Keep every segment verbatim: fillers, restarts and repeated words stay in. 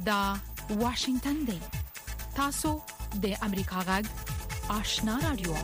دا واشنگتن دی. تاسو د امریکا غږ آشنا رادیو.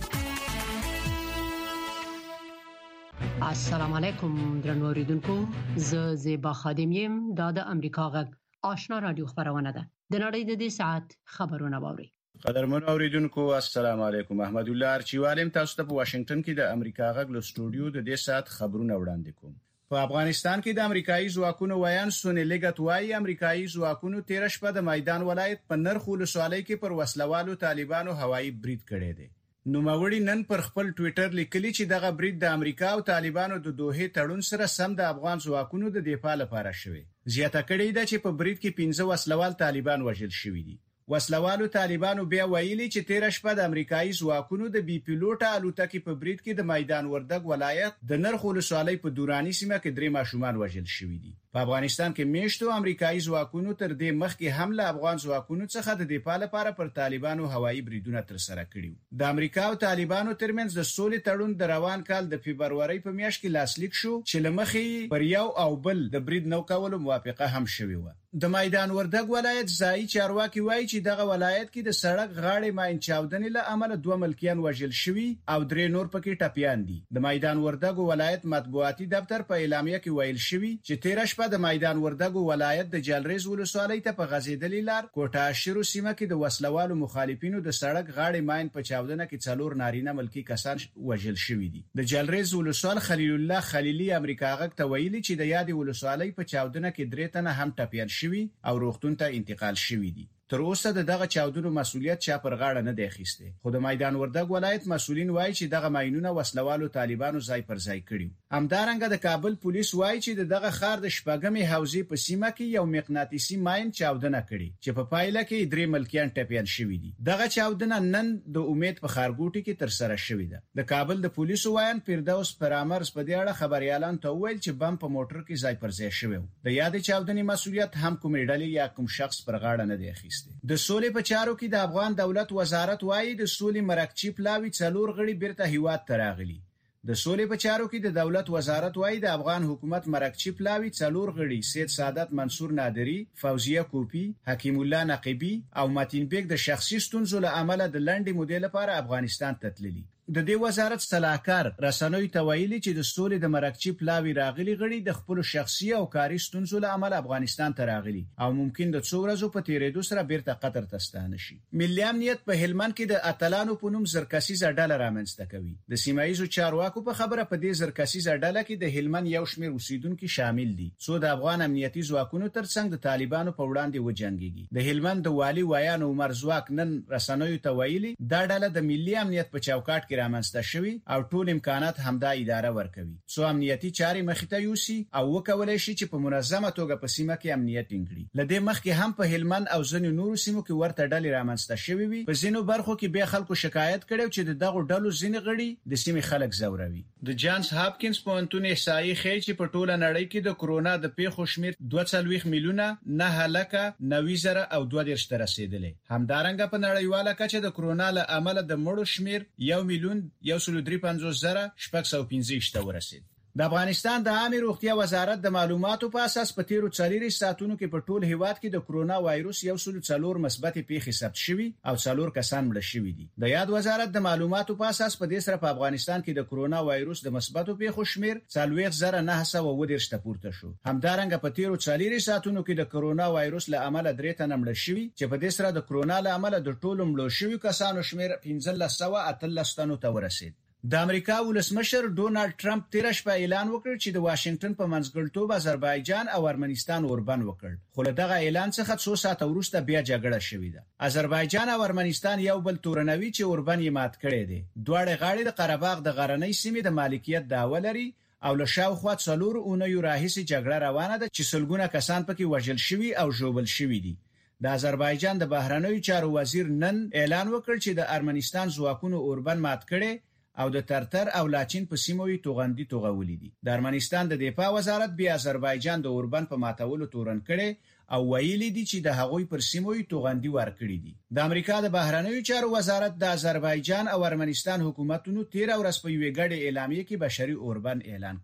السلام علیکم درنو اوریدونکو، زه زیبا خادم یم. دا د امریکا غږ آشنا رادیو خبرونه ده. د نړۍ د دې ساعت خبرونه واوري. قدرمن اوریدونکو السلام علیکم. احمد الله ارچیوالم تاسو ته په واشنگټن کې د امریکا غږ له سټوډیو د دې ساعت خبرونه وړاندې کوم. په افغانستان کې د امریکایي ځواکونو ویان سونی لګت وايي امریکایي ځواکونو تیر شپه د میدان ولایت په نرخ ولسوالۍ کې پر وسلوالو طالبانو هوایي برید کړی دی. نوموړي نن پر خپل ټوئیټر لیکلي چې دغه برید د امریکا او طالبانو د دوه تړون سره سم د افغان ځواکونو د دفاع لپاره شوی. زیاته کړې ده چې په برید کې پنځه وسلوال طالبان وژل شوي دي. وسلوالو طالبانو بیا ویلي چې تیر شپه د امریکایي ځواکونو د بي پیلوټه الوتکې په برید کې د میدان وردګ ولایت د نرخ ولسوالۍ په دوراني سیمه کې درې ماشومان وژل شوي دي. په افغانستان کې میشتو امریکایي ځواکونو تر دې مخکې حمله افغان ځواکونو څخه د دفاع لپاره پر طالبانو هوایي بریدونه ترسره کړي. د امریکا او طالبانو ترمنځ د سولې تړون د روان کال د فبرवरी په میاشت کې لاسلیک شو چې لمخې پر یو او بل د برید نو کولو موافقه هم شوې و. د میدان وردګ ولایت ځایي چارواکي وایي چې دغه ولایت کې د سړک غاړې ماین چاودنې له امله دوه ملکیان وژل شوي او درې نور پکې ټپیان دي. د میدان وردګ ولایت مطبوعاتي دفتر په اعلامیه کې ویل شوی چې تیر شپه د میدان وردګ ولایت د جلریز ولسوالۍ ته په غزیدلې لار کوټه اشرو سیمه کې د وسلوالو مخالفینو د سړک غاړې ماین په چاودنه کې څلور نارینه ملکی کسان وژل شوي دي. د جلریز ولسوال خلیل الله خلیلی امریکا غږ ته ویلي چې د یادې ولسوالۍ په چاودنه کې درې تنه هم ټپیان شوي او روغتون ته انتقال شوي دي. تر اوسه دغه چاودنو مسولیت چا پر غاړه نه دی اخیسته. خو د میدان وردګ ولایت مسولین وایي چې دغه ماینونه وسلوالو طالبانو ځای پر ځای کړي. همدارنګه د کابل پولیس وایي چې دغه خار د شپږمې حوزې په سیمه کې یو مغناطیسي ماین چاودنه کړي چې په پایله کې درې ملکیان ټپیان شوي دي. دغه چاودنه نن د امید په خارګوټي کې تر سره شوې ده. د کابل د پولیسو وایي فردوس پرامرز په دې اړه خبريالان ته ویل چې بم په موټر کې ځای پر ځای شوی. د یادې چاودنې مسولیت هم کوم ډلې یا کوم شخص پر غاړه نه دی اخیسته. د سولې په چارو کې د افغان دولت وزارت وایي د سولې مرکچی پلاوی څلور غړي بیرته هیواد ته راغلي. د سولې په چارو کې د دولت وزارت وایي د افغان حکومت مرکچی پلاوی څلور غړي سید سعادت منصور نادری، فوزیه کوپی، حکیم الله نقیبی او متین بیگ د شخصي ستونزو له امله د لنډې مودې لپاره افغانستان ته تللي. د دې وزارت صلاحکار رسنوي ته ویلي چې د سولې د مرکچی پلاوی راغلي غړي د خپل شخصي او کاري ستونزو له امله افغانستان ته راغلي او ممکن د څو ورځې په تیریدو سره بیرته قطر ته ستانه شي. ملي امنیت په هلمند کې د اتلانو په نوم زرکسیزه ډله رامنځته کوي. د سیمایي چارواکو په خبره په دې زرکسیزه ډله کې د هلمند یو شمېر اوسیدونکو شامل دي څو د افغان امنیتي ځواکونو ترڅنګ د طالبانو په وړاندې وجنګيږي. د هلمند د والي ویان عمر ځواک نن رسنوي ته ویلي دا ډله د ملي امنیت په چوکاټ کې رامنځته شوی او ټول امکانات همدا اداره ورکوي څو امنیتي چارې مخته یوسي او وکولای شي چې په منظمه توګه په سیمه کې امنیت ټینګړي. لدې مخکې هم په هلمند او ځینو نورو سیمو کې ورته ډلې رامنځته شوې وي. په ځینو برخو کې به خلکو شکایت کړي چې دغه ډلو ځینې غړي د سیمې خلک زوروي. د جانز هاپکینز پوهنتون احصایې ښیي چې په ټوله نړۍ کې د کرونا د پیښو شمېر دوه څلوېښت میلیونه نه لکه نوي زره او دوه دېرش ته رسیدلی. همدارنګه په نړیواله کچه د کرونا له امله د مړو شمېر یو میلیون یو سل درې پنځوس زره شپږ سوه پنځه ویشت ته ورسید. د افغانستان د عامه روغتیا وزارت د معلوماتو په اساس په تیرو څلور ساعتونو کې په ټول هیواد کې د کرونا وایروس یو سل څلور مثبت پیښې ثبت شوي او څلور کسان مړه شوي دي. د یاد وزارت د معلوماتو په اساس په دې سره په افغانستان کې د کرونا وایروس د مثبتو پیښو شمېر څلوېښت زره نه سوه اووه دېرش ته پورته شو. همدارنګه په تیرو څلور ساعتونو کې د کرونا وایروس له امله درې تنه مړه شوي چې په دې سره د کرونا له امله د ټولو مړو شوي کسانو شمېر پنځه سوه اتلس تنو ته ورسید. د امریکا ولسمشر ډونالد ټرمپ تیر شپه اعلان وکړ چې د واشنگټن په منځګړیتوب آذربایجان او ارمنستان اوربند وکړ. خو له دغه اعلان څخه څو ساعته وروسته بیا جګړه شوې ده. آذربایجان او ارمنستان یو بل تورنوي چې اوربند یې مات کړی دی. دواړه غاړې د قره باغ د غرنۍ سیمې د مالکیت دعوه لري او له شاوخوا څلور اونیو راهیسې جګړه روانه ده چې سلګونه کسان پکې وژل شوي او ژوبل شوي دي. د آذربایجان د بهرنیو چارو وزیر نن اعلان وکړ چې د ارمنستان ځواکونو اوربند مات کړي او د ترتر او لاچین په سیموي توغندي توغولې دي. د ارمنستان د دفاع وزارت بیا آذربایجان د اوربند په ماتولو تورن کړي او ویلي دي چې د هغوی پر سیموي توغندي ورکړي دي. د امریکا د بهرنیو چارو وزارت د آذربایجان او ارمنستان حکومتونو تیر ورځ په یوې ګډه اعلامیه کې بشري اوربند اعلان کړي.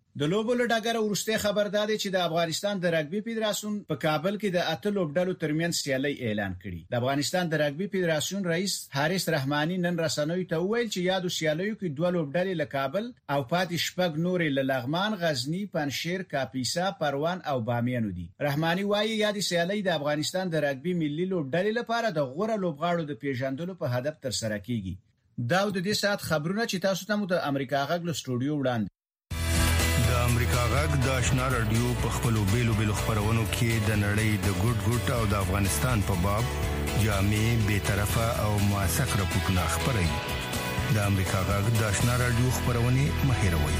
د لوبو له ډګره ورسته خبرداري چې د افغانستان د رګبي فدراسیون په کابل کې د اته لوبډلو ترمنځ سیالي اعلان کړي. د افغانستان د رګبي فدراسیون رئیس حارث رحماني نن رسنوي ته وویل چې یادو سیالیو کې دوه لوبډلې له کابل او پاتې شپږ نورې له لغمان، غزنی، پنشیر، کاپیسا، پروان او بامیان دي. رحماني وايي یادي سیالي د افغانستان د رګبي ملي لوبډلې لپاره د غوړه لوبغاړو د پیژندلو په هدف تر سره کیږي. دا د دې سات خبرونه چې تاسو ته مو د امریکا غږ له سټوډیو وړاندې. د امریکا غږ د آشنا رادیو په خپلو بیلو بیلو خبرونو کې د نړۍ د ګډ ګډ او د افغانستان په باب جامع به طرفه او موثق راپورټونه خبري. د امریکا غږ د آشنا رادیو خبرونه مهیروي.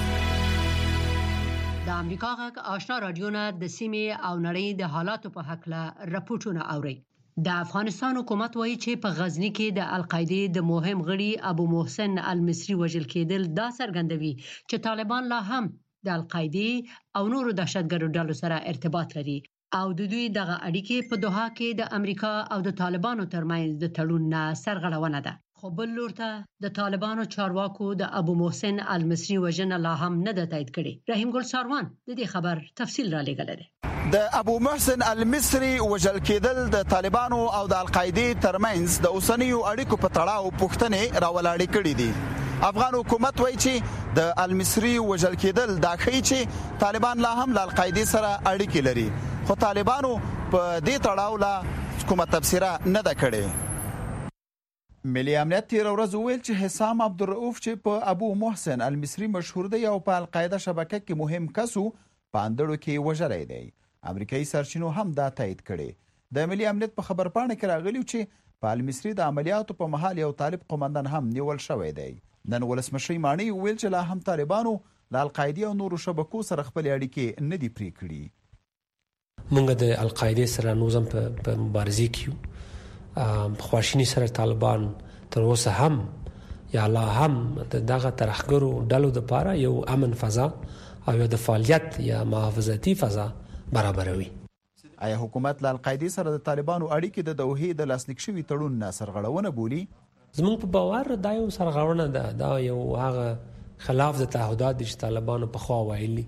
د امریکا غږ آشنا رادیو نه د سیمې او نړۍ د حالاتو په حق له راپورټونه اوري. د افغانستان حکومت وایي چې په غزنی کې د القاعده د مهم غړي ابو محسن المصری وژل کېدل دا څرګندوي چې طالبان لا هم د القاعده او نورو دهشتګردو ډلو سره ارتباط لري او د دوی دغه اړیکې په دوحه کې د امریکا او د طالبانو ترمنځ د تړون نه سرغړونه ده. خو بل لور ته د طالبانو چارواکو د ابو محسن المصری وژنه لا هم نه ده تایید کړې. رحیم ګل ساروان د دې خبر تفصیل را لېږلی دی. د ابو محسن المصری وژل کېدل د طالبانو او د القاعده ترمنځ د اوسنیو اړیکو په تړاو پوښتنې راولاړې کړې دي. افغان حکومت وایي چې د المصری وژل کېدل دا ښیي چې طالبان لا هم له القاعده سره اړیکې لري، خو طالبانو په دې تړاو لا کومه تفسیره نه ده کړې. ملي امنیت تیر ورځ ویل چې حسام عبدالرؤف چې په ابو محسن المصری مشهور دی او په القاعده شبکه کې مهم کسو په اندړو کې وژلی دی. امریکایي سرچینو هم دا تایید کړي. د ملي امنیت په خبرپاڼه کې راغلی چې په المصری د عملیاتو په مهال یو طالب قومندان هم نیول شوی دی. نن ولسمشر مانی ویل چې لا هم طالبانو د القاعده او نورو شبکو سره خپل اړیکې نه دي پرې کړي. موږ د القاعده سره نوزم په مبارزه کې په خواشینی سره طالبان تر اوسه هم یا لا هم دغه ترخګرو ډلو د پاره یو امن فضا او یو د فعالیت یا محافظتي فضا برابروي. آیا حکومت له القاعده سره د طالبانو اړیکې د دوحې د لاسلیک شوي تړون نه سرغړونه بولي؟ زموږ په باور دا یو سرغړونه ده. دا یو هغه خلاف د تعهدات چې طالبانو په خوا وایلي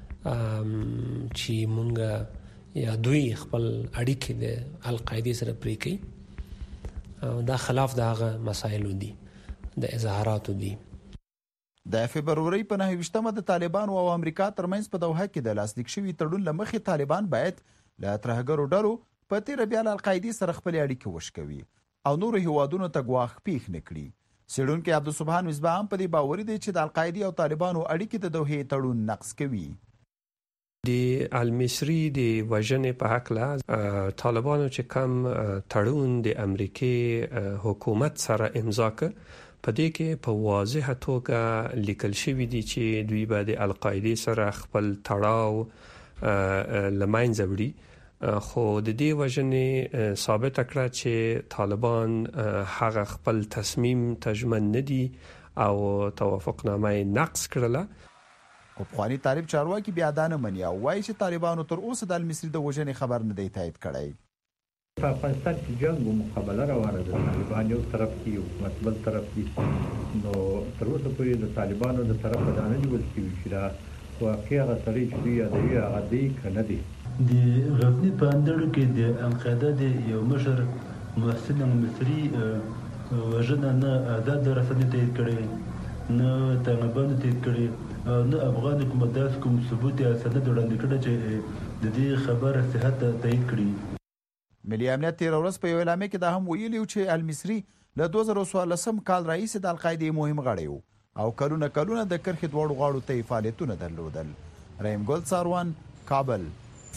چې مونږ یا دوی خپل اړیکې د القاعده سره پرې کوي. دا خلاف د هغه مسایلو دي، د اظهاراتو دي. د فبروري په نهه ویشتمه د طالبانو او امریکا ترمنځ په دوحه کې د لاسلیک شوي تړون لمخې طالبان باید له ترهګرو ډلو په تیر بیا له القاعده سره خپل اړیکې وشکوي او نورو هیوادونو ته ګواښ پیښ نکړي. سیډونکو عبدالسبحان مصباح هم په دې باور دي چې د القاعده او طالبانو اړیکې د دوحې تړون نقض کوي. د المصری د وژنې په حق له طالبانو چې کم تړون د امریکای حکومت سره امضا کړ، په دې کې په واضحه توګه لیکل شوی دی چې دوی به د القاعده سره خپل تړاو لمنځه وړي. خو د دې وژنې ثابت کړه چې طالبان هغه خپل تصمیم تجمن ندي او توافقنامه نقض کړله. خو پخوانی طالب چارواکي بیا دا نه مني او وایي چې طالبانو تر اوسه د المصری د وژنې خبر نه دی تایید کړی. په افغانستان کې جنگ او مقابله روانه ده. طالبان یو طرف کې یو حکومت بل طرف کې، نو تر اوسه پورې د طالبانو د طرفه دا نه نیول شوي چې دا واقعي هغه سړی چې دوی یادوي هغه دی که نه دی. د غزنی په اندړو کې د القاعده د یو مشر محسن المصری وژنه نه آزاد رسنۍ تایید کړې، نه طالبانو تایید کړې، نه افغان حکومت داسې کوم ثبوت یا سند وړاندې کړی چې د دې خبره صحت تایید کړي. ملي امنیت تیر ورځ په یو اعلامیه کې دا هم ویلي چې المصری له دوه زره څوارلسم کال راهیسې د القاعده مهم غړی و او کلونه کلونه د کرښې دواړو غاړو ته فعالیتونه درلودل. رحیم ګل ساروان، کابل.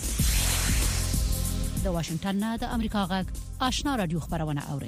د واشنگټن نه د امریکا غږ آشنا رادیو خبرونه اوري.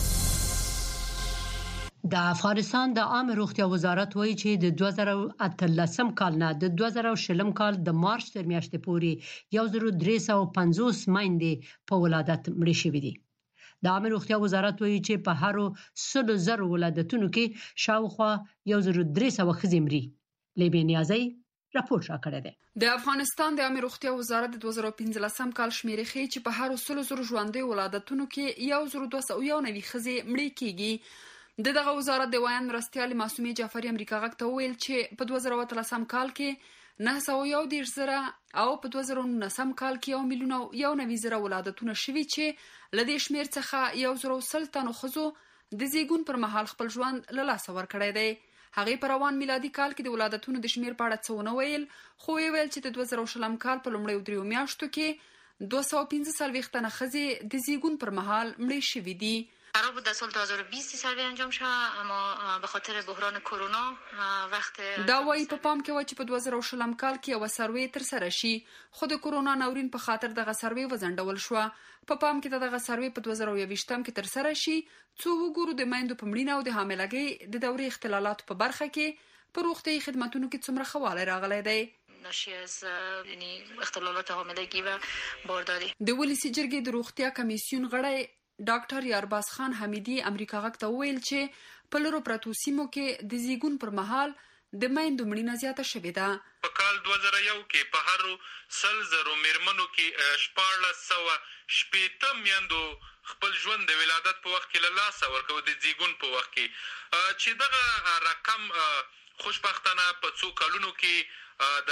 د افغانستان د عامه روغتیا وزارت وایي چې د دوه زره اتلسم کال نه د دوه زره شلم کال د مارچ تر میاشتې پورې یو زر درې سوه پنځوس میندې په ولادت مړې شوې دي. د عامه روغتیا وزارت وایي چې په هر سلو زرو ولادتونو کې شاوخوا یو زر درې سوه ښځې مري. لیبي نیازی راپور راکړی دی. د افغانستان د عامه روغتیا وزارت د دوه زره پنځلسم کال شمیرې ښیي چې په هر سلو زرو ژوندۍ ولادتونو کې یو زر دوه سوه یو نوي ښځې مړې کیږي. د دغه وزارت د ویان مرستیال معصومې جعفری امریکا غږ ته وویل چې په دوه زره اتلسم کال کې نه سوه یو دېرش زره او په دوه زره نولسم کال کې یو میلیون او یو نوي زره ولادتونه شوي چې له دې شمېر څخه یو زره سل تنو ښځو د زیږون پر مهال خپل ژوند له لاسه ورکړی دی. هغې په روان میلادي کال کې د ولادتونو د شمېر په اړه څه ونه ویل، خو ویې ویل چې د دوه زره شلم کال په لومړیو دریو میاشتو کې دوه سوه پنځه څلوېښت تنه ښځې د زیږون پر مهال مړې شوي دي. قرار بود در سال دو هزار و بیست سروی انجام شود، اما به خاطر بحران کرونا وقت دا وایي په پام کې و چې په دوه زره شلم کال کې یوه سروی ترسره شي، خو د کرونا ناورین په خاطر دغه سروی وځنډول شوه. په پام کې دغه سروی په دوه زره یوویشتم کې ترسره شي څو وګورو د میندو په مړینه او د حاملګۍ د دورې اختلالاتو په برخه کې په روغتیايي خدماتونو کې څومره ښه والی راغلی دی. ناشی از یعنی اختلالات حاملگی و بارداری. د ولسی جرګې د روغتیا کمیسیون غړی ډاکټر یارباز خان حمیدی امریکا غږ ته وویل چې په لرو پرتو سیمو کې د زیږون پر مهال د میندو مړینه زیاته شوې ده. په کال دوه زره یو کې په هر سل زرو میرمنو کې شپاړس سوه شپېته میندو خپل ژوند د ولادت په وخت کې له لاسه ورکړ، د زیږون په وخت کې چې دغه رقم خوشبختانه په څو کلونو کې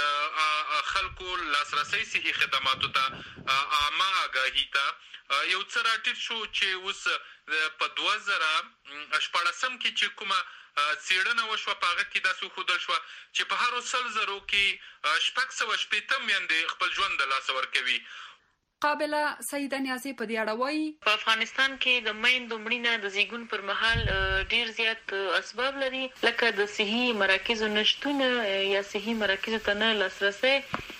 د خلکو لاسرسي صحي خدماتو ته عامه آګاهي ته یو څه راټیټ شو چې اوس په دوه زره شپاړسم کې چې کومه څېړنه وشوه په هغه کې داسې وښودل شوه چې په هرو سل زرو کې شپږ سوه شپېته میندې خپل ژوند د لاسه ورکوي. قابله سیده نیازی په دې اړه وایي په افغانستان کې د میندو مړینه د زیږون پر مهال ډیر زیات اسباب لري، لکه د صحي مراکزو نشتون یا صحي مراکزو ته نه لاسرسی،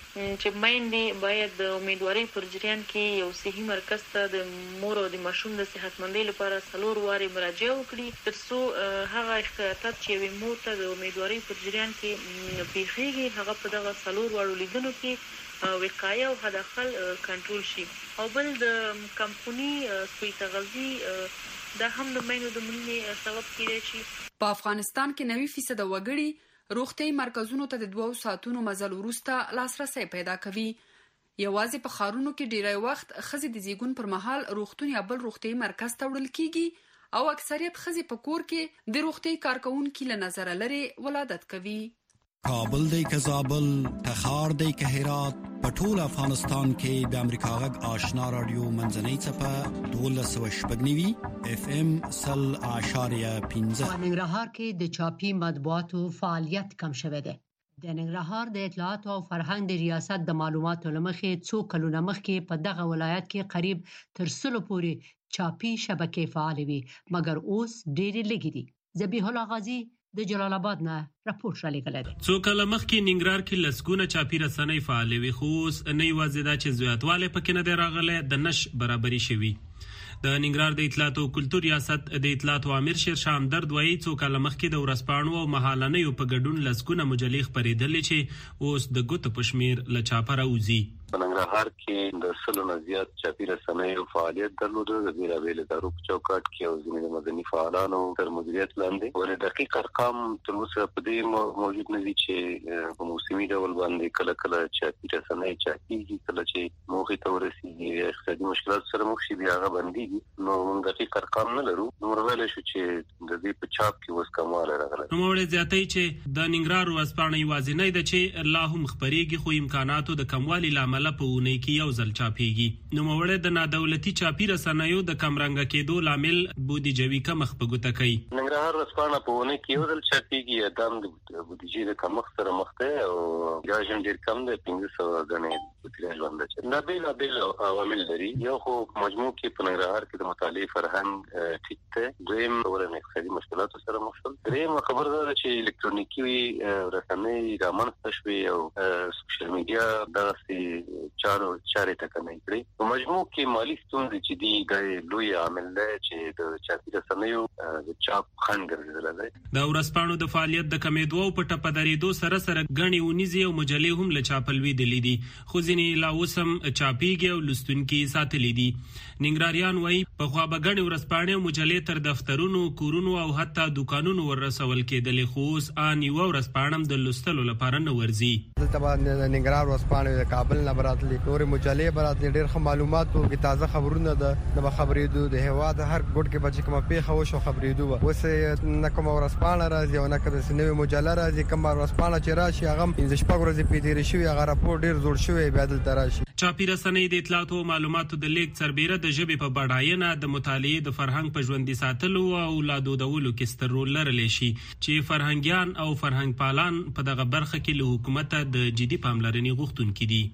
چې میندې باید د امیدوارۍ پر جریان کې یو صحي مرکز ته د مور او د ماشوم د صحتمندۍ لپاره څلور وارې مراجعه وکړي، تر څو هغه احتیاطات چې یوې مور ته د امیدوارۍ پر جریان کې پیښیږي هغه په دغه څلور واړو لیدنو کې وقایه او حداقل کنټرول شي. او بل د کمپونی سوی تغذی دا هم د میندو د مړینې سبب کیدای شي. په افغانستان کې نوي فیصد وګړي روغتیايي مرکزونو ته د دوه ساعتونو مزل وروسته لاسرسی پیدا کوي. یوازې په ښارونو کې ډیری وخت ښځې د زیږون پر مهال روغتون یا بل روغتیايي مرکز ته وړل کیږي او اکثریت ښځې په کور کې د روغتیايي کارکونکي له نظره لرې ولادت کوي. کابل دی که زابل، تخار دی که هرات، په ټول افغانستان کې د امریکا غږ آشنا رادیو منځنۍ څپه دولس سوه شپږ نوي اف ام سل اعشاریه پنځه. په ننګرهار کې د چاپي مطبوعاتو فعالیت کم شوی دی. د ننګرهار د اطلاعات او فرهنګ د ریاست د معلوماتو لمخې څو کلونه مخکې په دغه ولایت کې قریب تر سلو پورې چاپي شبکې فعال وي، مګر اوس ډېرې لږې دي. ذبیح الله غازی د جلال آباد نه راپور را لېږلی دی. څو کاله مخکې ننګرهار کې لسګونه چاپي رسنۍ فعالې وې، خو اوس نه یوازې دا چې زیاتوالی پکې نه دی راغلی، د نش برابري شوي. د ننګرهار د اطلاعات او کلتور ریاست د اطلاعات امیر شیرشاه همدرد وایي څو کاله مخکې د ورځپاڼو او مهالنیو په ګډون لسګونه مجلې خپرېدلې چې اوس د ګوتو په شمېر له چاپه راوځي. په ننګرهار کې د سلو نه زیات چاپي رسنیو فعالیت درلوده، د بېلابېلو ادارو په چوکاټ کې او ځینې د مدني فعالانو تر مدیریت لاندې. ولې دقیق ارقام تر اوسه په دې موجود نه دي چې په موسمي ډول باندې کله کله چاپي رسنۍ چاپېږي، کله چې موخې ته ورسېږي اقتصادي مشکلات سره مخ شي بیا هغه بندېږي. نو موږ دقیق ارقام نه لرو. نو ویلی شو چې د دې په چاپ کې اوس کموالی راغلی. نوموړی زیاتوي چې د ننګرهار ورځپاڼه یوازینۍ ده چې لا هم خپرېږي، خو امکاناتو د کموالي له امله په اونۍ کې یو ځل چاپېږي. نوموړی د نادولتي چاپي رسنیو د کمرنګه کېدو لامل بودیجوي کمښت په ګوته کوي. ننګرهار ورځپاڼه په اونۍ کې یو ځل چاپېږي، یا دا هم د بودیجې د کمښت سره مخ دی او تیراژ هم ډېر کم دی، پنځه سوه ګڼې په تیراژ باندې چې دا بېلابېل عوامل لري. یو خو مجموع کې په ننګرهار کې د مطالعې فرهنګ ټیټ دی، دویم اولا اقتصادي مشکلاتو سره مخ شول، درېیمه خبره دا ده چې الکترونیکي رسنۍ رامنځته شوې او سوشل میډیا دغسې چارو چارې ټکنۍ کړې. په مجموع کې مالي ستونزې چې دي دا لوی عامل دی چې د چاپي رسنیو د چاپ خنډ ګرځېدلی دی. د ورځپاڼو د فعالیت د کمېدو او په ټپه درېدو سره سره ګڼې اونیزې او مجلې هم له چاپه لوېدلې دي، خو ځینې ځینې لا اوسم چاپیږي او لستونکي ساتلي دي. ننګراریان وایي پخوا به ګڼې ورځپاڼې او مجلې تر دفترونو، کورونو او حتی دوکانونو ورسول کېدلې، خو اوس ان یوه ورځپاڼه هم د لوستلو لپاره نه ورځي. دلته به ننګرهار ورځپاڼې د کابل نه به راتلې، نورې مجلې به راتلې، ډېر ښه معلومات به وکړي، تازه خبرونه د به خبرېدو، د هېواد هر ګوټ کې به چې کومه پېښه وشو خبرېدو به. اوس نه کومه ورځپاڼه راځي او نه کومه نوې مجله راځي. کومه ورځپاڼه چې راشي هغه هم پنځه شپږ ورځې پرې تېرې شوي، هغه راپور ډېر زوړ شوی، بیا دلته راشي. چاپي رسنۍ د اطلاعاتو او معلوماتو د لیږد سربیره د ژبې په بډاینه، د مطالعې، د فرهنګ په ژوندي ساتلو او لا دودولو کې ستر رول لرلی شي، چې فرهنګیان او فرهنګ پالان په دغه برخه کې له حکومته د جدي پاملرنې غوښتونکي دي.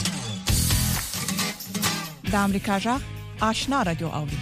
د امریکا غږ آشنا رادیو اوري.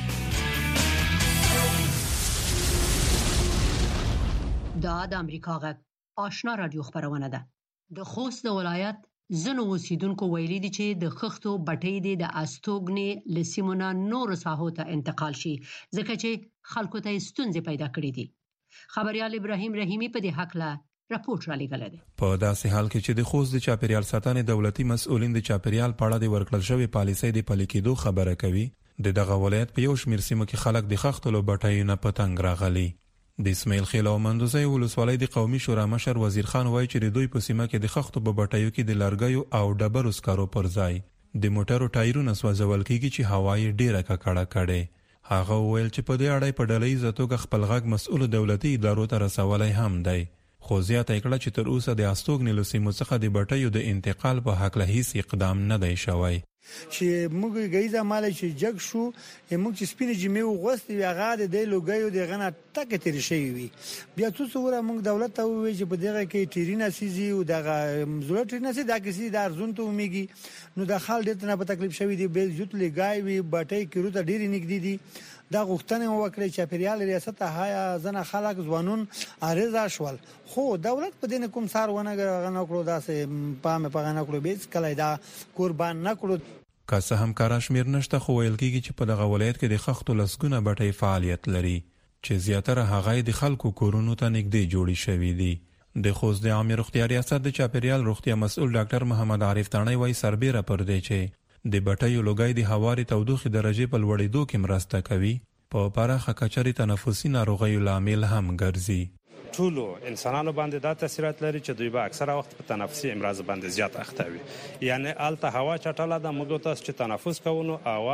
دا د امریکا غږ آشنا رادیو خبرونه ده. د خوست د ولایت ځینو اوسیدونکو ویلي دي چې د خښتو بټۍ د استوګنې له سیمو نه نورو ساحو ته انتقال شي، ځکه چې خلکو ته ستونزې پیدا کړې دي. خبریال ابراهیم رحیمی په دې هکله راپور را لېږلی دی. په داسې حال کې چې د خوست د چاپیریال ساتنې دولتي مسؤلین د چاپیریال په اړه د ورکړل شوې پالیسۍ د پلي کېدو خبره کوي، د دغه ولایت په یو شمېر سیمو کې خلک د خښتو له بټیو نه په تنګ راغلي. د اسماعیل خیل او مندوزی ولسوالۍ د قومي شورا مشر وزیر خان وایي چې د دوی په سیمه کې د خښتو په بټیو کې د لرګیو او ډبرو سکرو پر ځای د موټرو ټایرونه سوځول کېږي چې هوا یې ډېره ککړه کړې. هغه وویل چې په دې اړه په ډلهییزه توګه خپل غږ مسؤلو دولتي ادارو ته رسولی هم دی، خو زیاته یې کړه چې تر اوسه د استوګنې له سیمو څخه د بټیو د انتقال په هکله هیڅ اقدام نه دی شوی. چې موږ غیزه مال چې جګ شو موږ چې سپینې جمعې وغوستې وي هغه د دې لوګیو د غنه ټکه تیرې شوی وي. بیا څو څوره موږ دولت ته وویل چې په دغه کې ټیرینه سيزي او دغه مزله ټیرینه سي دا کسي د ارزون ته ومېږي، نو د خال ډېر نه په تکلیف شوی دی. به یوت لګای وي بټۍ کې روته ډېر نږدې دي. دا غوښتنه وکړي چې چاپیریال ریاست هایا زنه خلک ځوانون اړیزا شول، خو دولت په دې کوم سار ونه غنه کړو، داسې پامه په غنه کړو، به کله دا قربان نه کړو. که څه هم کار شمیر نشته، خو ویل کېږي چې په دغه ولایت کې د خښتو لسګونه بټۍ فعالیت لري، چې زیاتره هغه د خلکو کورونو ته نږدې جوړې شوي دي. د خوست د عامه روغتیا ریاست د چاپیریال روغتیا مسؤل ډاکټر محمد عارف تاڼی وایي سربیره پر دی چې د بټیو لوګی د هواري تودوخې درجې په لوړېدو کې مرسته کوي، په پراخه کچرې تنفسي ناروغیو لامل هم ګرځي. ټولو انسانانو باندې دا تاثیرات لري چې دوی به اکثره وخت په تنفسي امراض باندې زیات اخته وي. یعنی الته هوا چټله ده، موږ تاسو چې تنفس کوو نو هوا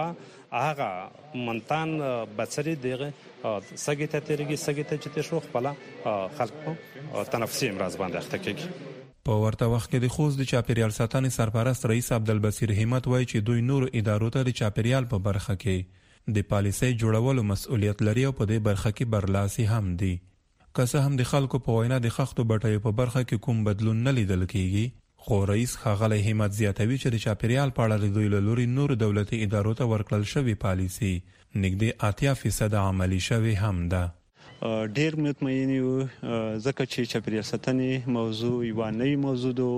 هغه منتان بڅري دغه سګې ته تیریږي، سګې ته چې تشو خپل خلکو تنفسي امراض باندې اخته کیږي. په ورته وخت کې د خوست د چاپیریال ساتنې سرپرست رئیس عبدالبصیر همت وایي چې دوی نور ادارو ته د چاپیریال په برخه کې د پالیسۍ جوړولو مسؤلیت لري او په دې برخه کې برلاسي هم دي. که څه هم د خلکو په وینا د خښتو بټیو په برخه کې کوم بدلون نه لیدل کېږي، خو رئیس ښاغلی همت زیاتوي چې د چاپیریال په اړه د دوی له لوري نورو دولتي ادارو ته ورکړل شوې پالیسي نږدې اتیا فیصده عملي شوې هم ده. ډېر مطمئن یو ځکه چې چاپیریال ساتنې موضوع یوه نوې موضوع ده،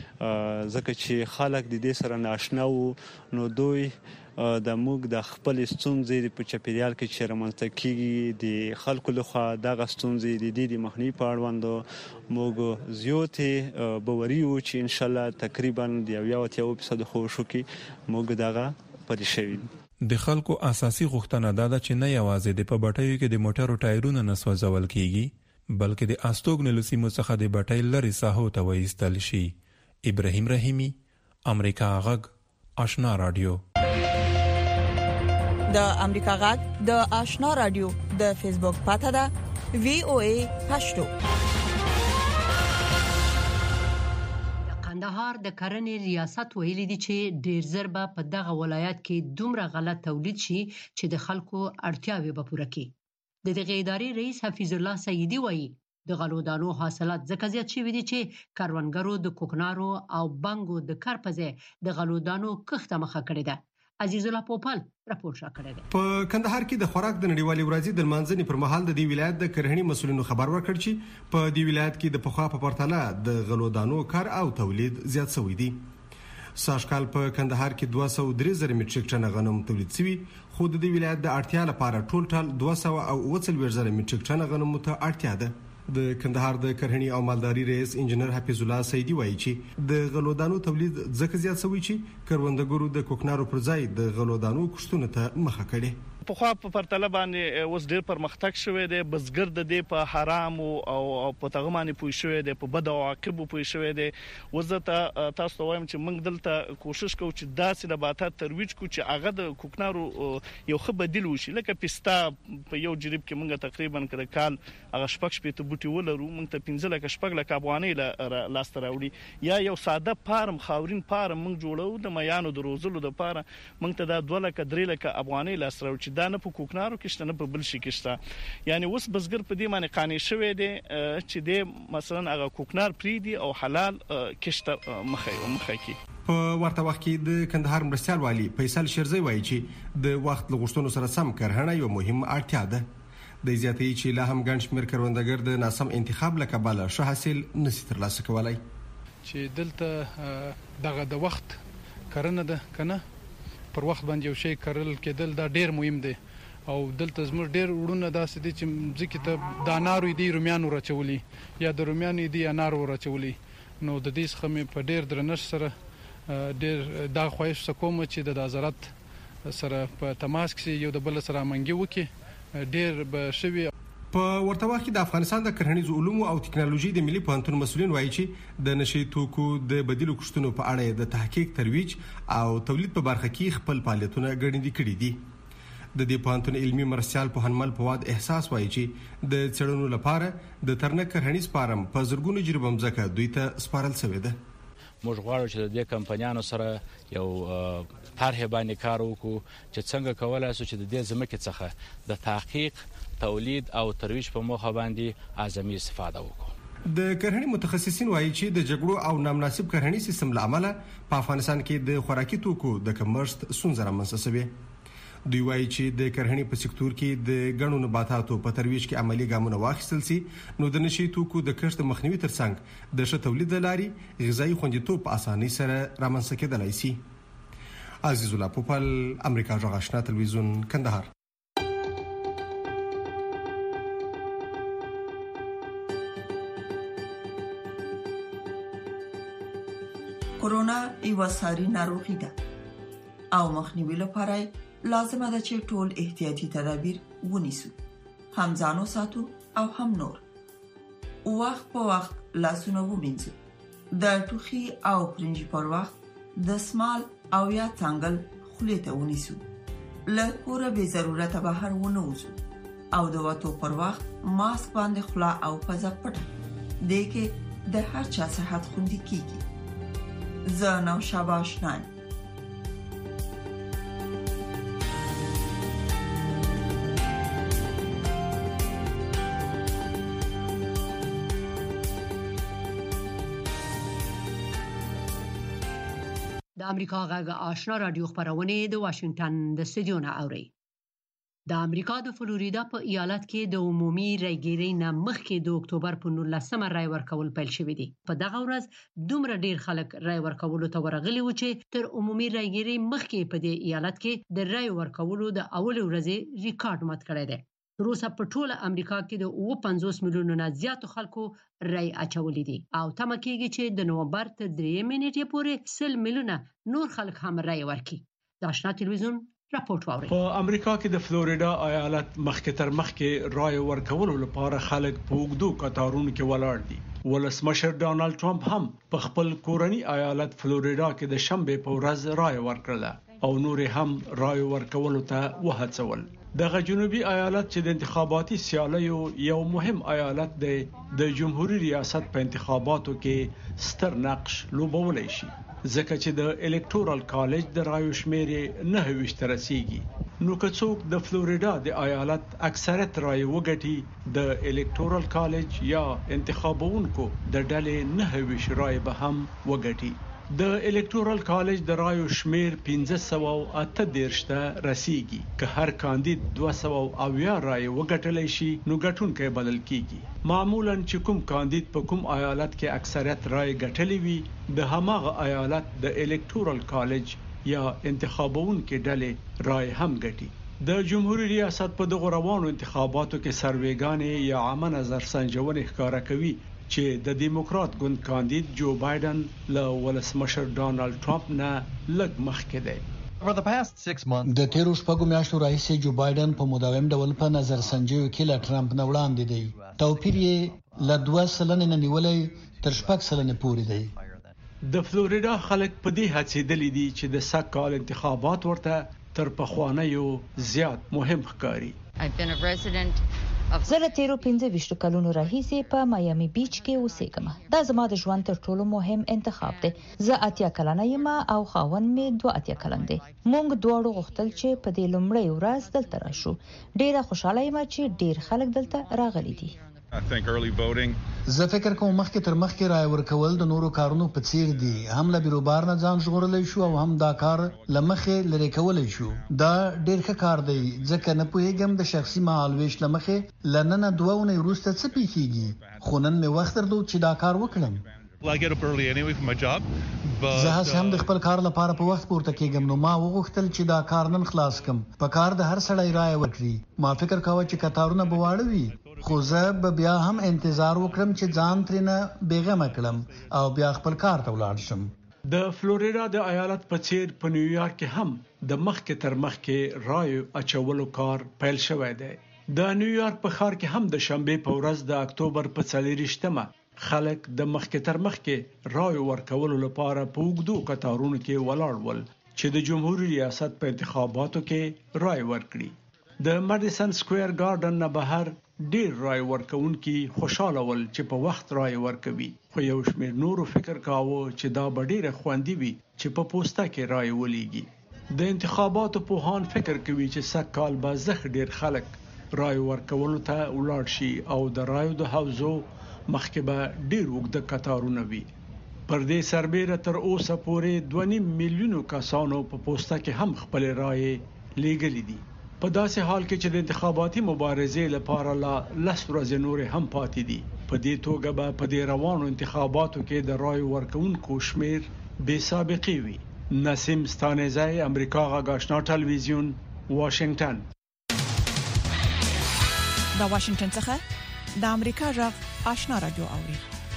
ځکه چې خلک د دې سره ناشنا وو، نو دوی د موږ د خپل ستونزې په چاپیریال کې چې رامنځته کېږي د خلکو لخوا دغه ستونزې د دې د مخنیوي په اړوند موږ زیاتې باوري یو چې انشاءالله تقریبا د یو اتیا فیصد خوشو کې موږ دغه پرې شوي. د خلکو اساسي غوښتنه دا ده چې نه یوازې د په بټیو کې د موټرو ټایرونه نه سوځول کېږي، بلکې د استوګنې له سیمو څخه د بټۍ لرې ساحو ته وایستل شي. ابراهیم رحیمی، امریکا غږ آشنا رادیو. د امریکا غږ د آشنا رادیو د فیسبوک پاڼه ده وی او ای پښتو. کندهار د کرنې ریاست ویلي دي چې ډیر زر به په دغه ولایت کې دومره غلط تولید شي چې د خلکو اړتیاوې به پوره کړي. د دغه ادارې رئیس حفیظ الله سیدی وایي د غلو دانو حاصلات ځکه زیات شوي دي چې کروندګرو د کوکنارو او بنګو د کار په ځای د غلو دانو کښت مخه کړې ده. عزیز الله پوپل راپور شا کړی دی. په کندهار کې د خوراک د نړیوالې ورځې د منځني پر مهال د دې ولایت د کرهڼې مسولینو خبر ورکړ چې په دې ولایت کې د پخوا په پرتله د غلو دانو کار او تولید زیات شوی دی. ساشکال په کندهار کې دوه سوه درې زره میټریک ټن غنم تولید شوی، خو د دې ولایت د اړتیا لپاره ټول ټال دوه سوه او اوه څلوېښت زره میټریک ټن غنم ته اړتیا ده. د کندهار د کرهنی او مالداري رئیس انجنیر حفیظ الله سیدی وایي چې د غلودانو تولید ځکه زیات شوی چې کروندګرو د کوکنارو پر ځای د غلودانو کښتونو ته مخه کړي. په خوا په پرتله باندې اوس ډېر پرمختګ شوی دی، بزګر د دې په حرام او په تغه باندې پوي شوی دی، په بد عواقب پوي شوی دی. وزته تاسو ته وایم چې موږ دلته کوشش کوو چې داسې نباتات ترویج کوو چې هغه د کوکنارو یو ښه بدیل وشي. لکه پستا په یو جریب کې موږ تقریبا کړه کال هغه شپږ شپې بوټي ولرو، موږ ته پنځه لکه شپږ لکه افغانۍ لاس ته راوړي. یا یو ساده فارم خاورین فارم موږ جوړو د میانو د روزلو لپاره، موږ ته دا دوه لکه درې لکه افغانۍ لاس راوړي. دا نه په کوکنارو کې نه په بل شي کې. یعنی اوس بزګر په دې باندې قانع شوی دی چې د مثلا هغه کوکنار پریدي او حلال کښت مخه مخه کی. په ورته وخت کې د کندهار مرستيال والی فیصل شیرزی وایي چې د وخت لغښتونو سره سم کرهنه یو مهم اړتیا ده. د زیاتې چې لا هم ګڼ شمېر کروندګر د ناسم انتخاب له کبله ښه حاصل نشي ترلاسه کولای. چې دلته دغه د وخت کرنه ده کنه پر وخت باندې یو شی کرل کېدل دا ډیر مهم دی. او دلته زموږ ډیر وړونه داسې دي چې ځکه ته د انارو دی رومیانو راچولي یا د رومیانو دی انارو راچولي. نو د دې څخه مې په ډیر درنښت سره ډیر دا خواهش کوم چې د وزارت سره په تماس کې یو د بل سره منګي وکي ډیر به شوي. په ورته وخت کې د افغانستان د کرهنیز علومو او ټکنالوژي د ملي پوهنتون مسؤلین وایي چې د نشي توکو د بدیلو کښتونو په اړه د تحقیق ترویج او تولید په برخه کې خپل فعالیتونه ګړندي کړي دي. د دې پوهنتون علمي مرستيال پوهنمل فواد احساس وایي چې د څېړنو لپاره د ترنک کرهنیز فارم په زرګونو جریبه مځکه دوی ته سپارل شوی ده. موږ غواړو چې د دې کمپنیانو سره یو طرح باندې کار وکړو چې څنګه کولای شو چې د دې ځمکې څخه د تحقیق تولید او ترویج په موخه باندې اعظمي استفاده وکړو. د کرهنی متخصصین وایي چې د جګړو او نامناسب کرهنی سیستم لامل په افغانستان کې د خوراکي توکو د کمښت ستونزې رامنځته شوې. دوی وایي چې د کرهنی په سکتور کې د غنو نباتاتو په ترویج کې عملی ګامونه واخیستل شي نو د نشي توکو د کښت مخنیوي ترڅنګ د ښه تولید لاري غذایی خوندیتوب په اسانۍ سره رامنځته کېدلای شي. عزیز الله پوپل، امریکا جغ آشنا تلویزیون، کندهار. کورونا یو ساري ناروغي ده او مخنیوي لپاره لازمه ده چې ټول احتیاطي تدابیر ونیسو، هم ځانو ساتو او هم نور. وخت په وخت لاسونه ومینځو، د ټوخي او پرنجي پر وخت د سمال او یا څنګل خولې ته ونیسو، له کوره بې ضرورته بهر ونه وځو او د وتو پر وخت ماسک باندې خوله او پزه پټه دې کې د هر چا صحت خوندي کیږي. زه نو شاباش نان د امریکا غږ آشنا رادیو خبرونه د واشنگټن د استودیو نه اوري. د امریکا د فلوریدا په ایالت کې د عمومي رایګيري نه مخکې د اکتوبر په نولسمه رای ورکول پیل شوې دي. په دغه ورځ دومره ډیر خلک رای ورکولو ته ورغلي و چې تر عمومي رایګيري مخکې په دې ایالت کې د رای ورکولو د اول ورځې ریکارډ مات کړی دی. روسه په ټوله امریکا کې د اوه پنځوس میلیونو نه زیاتو خلکو رای اچولې دي او تمه کېږي چې د نومبر تر درېیمې نیټې پورې سل میلیونه نور خلک هم رای ورکړي. د آشنا تلویزیون راپورټ واوري. په امریکا کې د فلوریدا ایالت مخکې تر مخکې رای ورکولو لپاره خلک په اوږدو کتارونو کې ولاړ دي. ولسمشر ډانلډ ټرمپ هم په خپل کورنی ایالت فلوریدا کې د شنبه په ورځ رای ورکړه او نور هم رای ورکولو ته وهڅول. دغه جنوبي ایالت چې د انتخاباتي سیالیو یو مهم ایالت دی د جمهوریت ریاست په انتخاباتو کې ستر نقش لوبولای شي ځکه چې د الکتورال کالج د رایو شمیر نه ویشت رسیږي. نو که څوک د فلوریدا د ایالت اکثریت رای وګټي د الکتورال کالج یا انتخابونکو د ډلې نه ویشت رای به هم وګټي. د الکتورال کالج د رایو شمیر پنځه سوه او اته دېرش ته رسیږي. که هر کاندید دوه سوه او اویا رای وګټلی شي نو ګټونکی بلل کیږي. معمولا چې کوم کاندید په کوم ایالت کې اکثریت رای ګټلی وي د هماغه ایالت د الکتورال کالج یا انتخابونکو ډلې رای هم ګټي. د جمهوریت ریاست په دغه روانو انتخاباتو کې سروېګانې یا عامه نظر سنجونې ښکارا کوي چې د دیموکرات ګوند کاندید جو بایدن له ولسمشر ډانلډ ټرمپ نه لږ مخکې دی. د تیرو شپږو میاشتو راهیسې جو بایدن په مداوم ډول په نظر سنجیو کې له ټرمپ نه وړاندې دی. توپیر یې له دوه سلنې نه نیولې تر شپږ سلنې پورې دی. د فلوریدا خلک په دې هڅېدلي دي چې د سږ کال انتخابات ورته تر پخوانیو زیات مهم ښکاري. زه له تیرو پنځه ویشتو کلونو راهیسې په مایامي بیچ کې اوسېږم. دا زما د ژوند تر ټولو مهم انتخاب دی. زه اتیا کلنه یم او خاوند مې دوه اتیا کلن دی. موږ دواړو غوښتل چې په دې لومړۍ ورځ دلته راشو. ډیره خوشاله یم چې ډیر خلک دلته راغلي دي. زه فکر کوم مخکې تر مخکې رای ورکول د نورو کارونو په څیر دي. هم له بیروبار نه ځان ژغورلی شو او هم دا کار لمخې لري کولای شو. دا ډیر ښه کار دی ځکه نه پوهیږم د شخصي مهالويش لمخې لننه دوه ونې وروسته څه پیښیږي. خو نن مې وخت درلود چې دا کار وکړم. زه هڅه هم د خپل کار لپاره په وخت پورته کېږم نو ما وغوښتل چې دا کار نن خلاص کم. په کار د هر سړی رای ورکړي. ما فکر کاوه چې کتارونه به واړه وي خو زه به بیا هم انتظار وکړم چې ځان ترنه بیغمه کړم او بیا خپل کار ته ولاړ شم. د فلوریدا د ایالت په څیر په نیویارک کې هم د مخکې تر مخکې رای اچولو کار پیل شوی دی. د نیویارک په ښار کې هم د شنبه په ورځ د اکتوبر په څلوېښتمه خلک د مخکې تر مخکې رای ورکولو لپاره په اوږدو قطارونو کې ولاړ ول چې د جمهوریت ریاست په انتخاباتو کې رای ورکړي. د ماډیسن سکوير ګارډن نه بهر ډیر رای ورکونکي خوشاله ول چې په وخت رای ورکوي. خو یو شمېر نورو فکر کاوه چې دا به ډیره خوندي وي چې په پوسټه کې رای ولېږي. د انتخاباتو پوهان فکر کوي چې سږ کال به زخ ډیر خلک رای ورکولو ته ولاړ شي او د رایو د حوزو مخکې به ډیر اوږده قطارونه وي. پر دې سربېره تر اوسه پورې دوه نیم میلیونو کسانو په پوسټه کې هم خپل رای لېږلي دي. په داسې حال کې چې د انتخاباتي مبارزې لپاره لا لس ورځې نورې هم پاتې دي. په دې توګه به په دې روانو انتخاباتو کې د رای ورکونکو شمیر بې سابقې وي. نسیم ستانزی، امریکا غږ آشنا ټلویزیون، واشنگټن. د واشنگټن څخه د امریکا غږ آشنا رادیو اوري.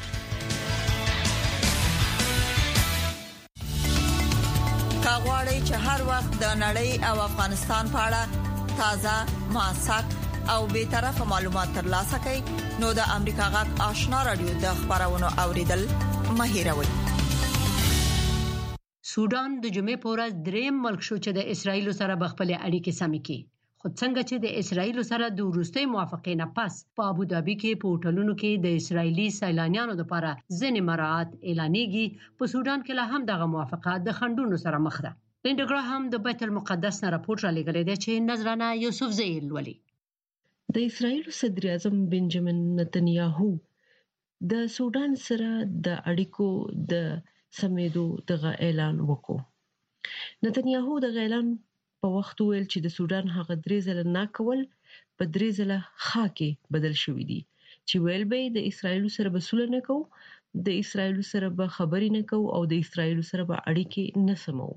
کاغوري چې هر وخت د نړۍ او افغانستان په اړه تازه، موثق او به طرفه معلومات ترلاسه کړئ نو د امریکا غږ آشنا رادیو د خبرونو اوریدل مه هیروئ. سودان د جمعې په ورځ دریم ملک شو چې د اسرایل سره بخپل اړیکې سمې کړي. خو څنګه چې د اسرایل سره د وروستۍ موافقې نه پس په ابوظبي کې په هوټلونو کې د اسرایلی سیلانیانو لپاره ځینې مراعات اعلانېږي، په سودان کې لا هم دغه موافقه د خنډونو سره مخ ده. لینډا هم د بیت المقدس نه راپور را لګلې ده چې نظرانه یوسفزئی لولي. د اسرایل صدر اعظم بنجامین نتنیاهو د سودان سره د اړیکو د سمېدو دغه اعلان وکړ. نتنیاهو د اعلان په وخت ویل چې د سودان هغه درې ځله نه کول په درې ځله خاکې بدل شوې دي چې ویل به د اسرایل سره بسول نه کو، د اسرایل سره به خبرې نه کو او د اسرایل سره به اړیکې نه سمو.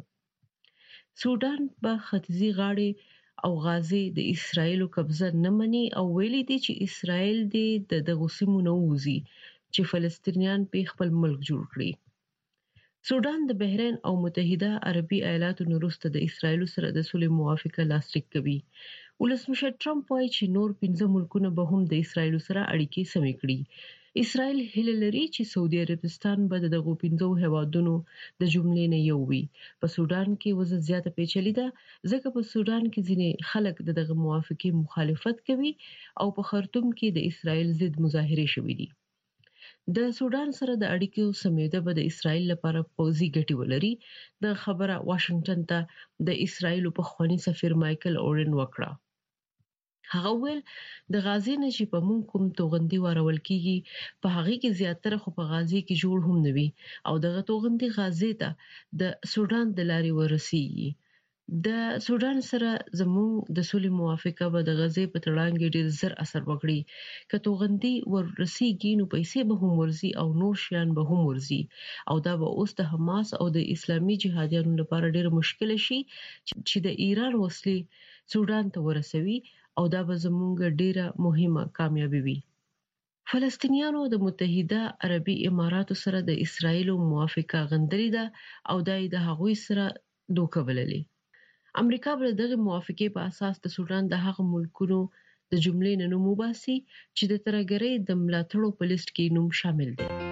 سودان په ختیځي غاړې او غازي د اسرایل قبضه نه مني او ویلي دي چې اسرایل د دغه سیمو نه وځي چې فلسطینیان په خپل ملک جوړ کړي. سودان د بحرین او متحده عربي ایالاتو وروسته د اسرایل سره د صلح موافقه لاسلیک کوي. ولسمشر ټرمپ وايي چې نور پنځه ملکونه به هم د اسرایل سره اړیکې سمې کړي. اسرایل هیله لري چې سعودي عربستان به دغه پنځو هیوادونو د جملې نه یو وي. په سودان کې وضع زیاته پیچلې ده ځکه په سودان کې ځینې خلک دغه موافقه مخالفت کوي او په خرطوم کې د اسرایل ضد مظاهره شوې دي. د سودان سره د اړیکو سمېده به د اسرایل لپاره پوځي ګټې ولري. د خبره واشنگټن ته د اسرایل په خواني سفیر مایکل اورن وکړه. هغه ویل د غازی نه چې په مونږ کوم توغندي وارول کیږي په هغه کې زیاتره خو په غازی کې جوړ هم نوي او دغه توغندي غازی ته د سودان د لارې ورسیږي. د سودان سره زموږ د صلح موافقه به د غزې په تړانګې ډیر زر اثر وکړي. که توغندي ورسیږي نو پیسې به هم ورزي او نور شیان به هم ورزي او دا به اوس د حماس او د اسلامي جهادیانو لپاره ډیر مشکل شي چې د ایران وسلې سودان ته ورسوي او دا به زموږ ډیره مهمه کامیابی وي. فلسطینیانو د متحده عربي اماراتو سره د اسرایل موافقه غندلې ده او دای د هغوی سره دوکه بللې. امریکا بل دغه موافقه په اساس د سودان د هغه ملکونو د جملې نه نوم وباسي چې د ترګرۍ د ملاتړو په لیست کې نوم شامل دی.